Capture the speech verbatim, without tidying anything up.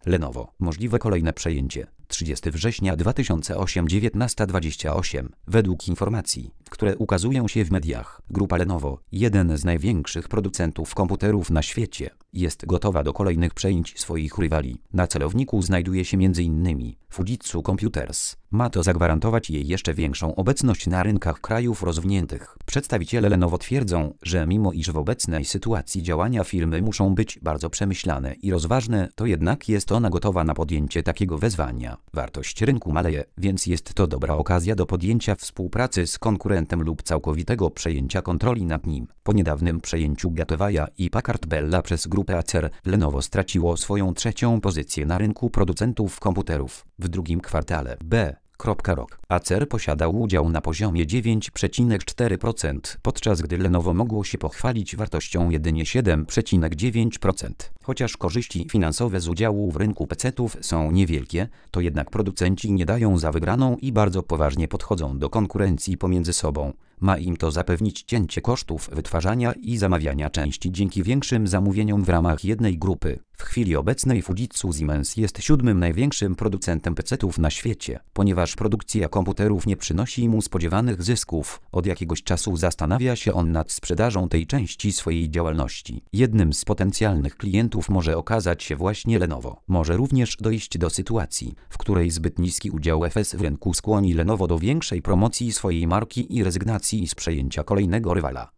Lenovo. Możliwe kolejne przejęcie. trzydziestego września dwa tysiące ósmego dziewiętnasta dwadzieścia osiem. Według informacji, które ukazują się w mediach, grupa Lenovo, jeden z największych producentów komputerów na świecie, jest gotowa do kolejnych przejęć swoich rywali. Na celowniku znajduje się między innymi Fujitsu Computers. Ma to zagwarantować jej jeszcze większą obecność na rynkach krajów rozwiniętych. Przedstawiciele Lenovo twierdzą, że mimo iż w obecnej sytuacji działania firmy muszą być bardzo przemyślane i rozważne, to jednak jest ona gotowa na podjęcie takiego wyzwania. Wartość rynku maleje, więc jest to dobra okazja do podjęcia współpracy z konkurentem lub całkowitego przejęcia kontroli nad nim. Po niedawnym przejęciu Gatewaya i Packard Bella przez grupę Acer, Lenovo straciło swoją trzecią pozycję na rynku producentów komputerów. W drugim kwartale B. Rok. Acer posiadał udział na poziomie dziewięć przecinek cztery procent, podczas gdy Lenovo mogło się pochwalić wartością jedynie siedem przecinek dziewięć procent. Chociaż korzyści finansowe z udziału w rynku pecetów są niewielkie, to jednak producenci nie dają za wygraną i bardzo poważnie podchodzą do konkurencji pomiędzy sobą. Ma im to zapewnić cięcie kosztów wytwarzania i zamawiania części dzięki większym zamówieniom w ramach jednej grupy. W chwili obecnej Fujitsu Siemens jest siódmym największym producentem pecetów na świecie. Ponieważ produkcja komputerów nie przynosi mu spodziewanych zysków, od jakiegoś czasu zastanawia się on nad sprzedażą tej części swojej działalności. Jednym z potencjalnych klientów może okazać się właśnie Lenovo. Może również dojść do sytuacji, w której zbyt niski udział F S w rynku skłoni Lenovo do większej promocji swojej marki i rezygnacji z przejęcia kolejnego rywala.